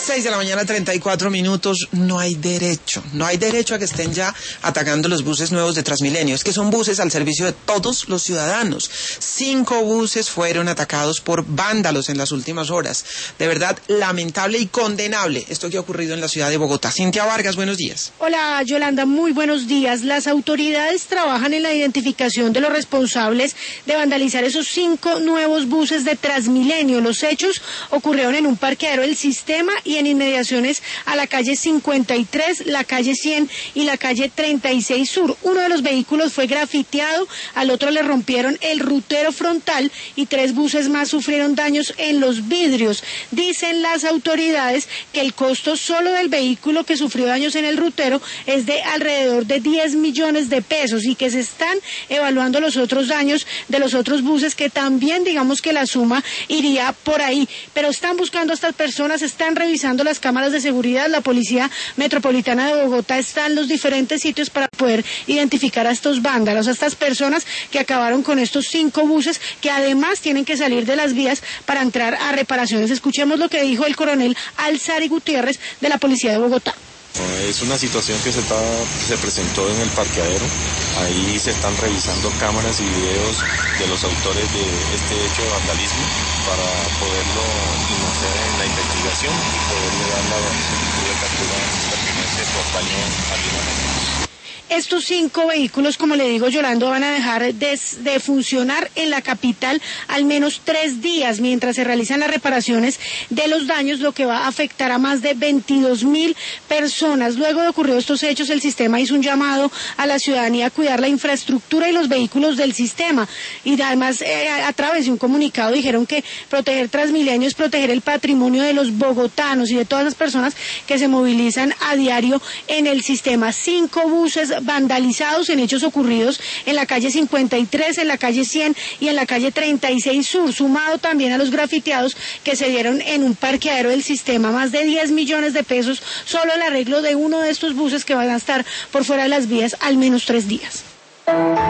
6 de la mañana, 34 minutos. No hay derecho a que estén ya atacando los buses nuevos de Transmilenio. Es que son buses al servicio de todos los ciudadanos. 5 buses fueron atacados por vándalos en las últimas horas. De verdad, lamentable y condenable esto que ha ocurrido en la ciudad de Bogotá. Cintia Vargas, buenos días. Hola, Yolanda, muy buenos días. Las autoridades trabajan en la identificación de los responsables de vandalizar esos 5 nuevos buses de Transmilenio. Los hechos ocurrieron en un parqueadero del Sistema y en inmediaciones a la calle 53, la calle 100 y la calle 36 Sur. Uno de los vehículos fue grafiteado, al otro le rompieron el rutero frontal y 3 buses más sufrieron daños en los vidrios. Dicen las autoridades que el costo solo del vehículo que sufrió daños en el rutero es de alrededor de 10 millones de pesos y que se están evaluando los otros daños de los otros buses, que también digamos que la suma iría por ahí, pero están buscando a estas personas, están revisando las cámaras de seguridad. La Policía Metropolitana de Bogotá está en los diferentes sitios para poder identificar a estos vándalos, a estas personas que acabaron con estos 5 buses que además tienen que salir de las vías para entrar a reparaciones. Escuchemos lo que dijo el coronel Alzari Gutiérrez de la Policía de Bogotá. Es una situación que se presentó en el parqueadero. Ahí se están revisando cámaras y videos de los autores de este hecho de vandalismo para poderlo iniciar en la investigación y poderle dar la captura pertinente por daño al imagen. Estos 5 vehículos, como le digo, Yolanda, van a dejar de funcionar en la capital al menos 3 días mientras se realizan las reparaciones de los daños, lo que va a afectar a más de 22.000 personas. Luego de ocurridos estos hechos, el sistema hizo un llamado a la ciudadanía a cuidar la infraestructura y los vehículos del sistema. Y además, a través de un comunicado, dijeron que proteger Transmilenio es proteger el patrimonio de los bogotanos y de todas las personas que se movilizan a diario en el sistema. 5 buses vandalizados en hechos ocurridos en la calle 53, en la calle 100 y en la calle 36 Sur, sumado también a los grafiteados que se dieron en un parqueadero del sistema. Más de 10 millones de pesos solo el arreglo de uno de estos buses que van a estar por fuera de las vías al menos 3 días.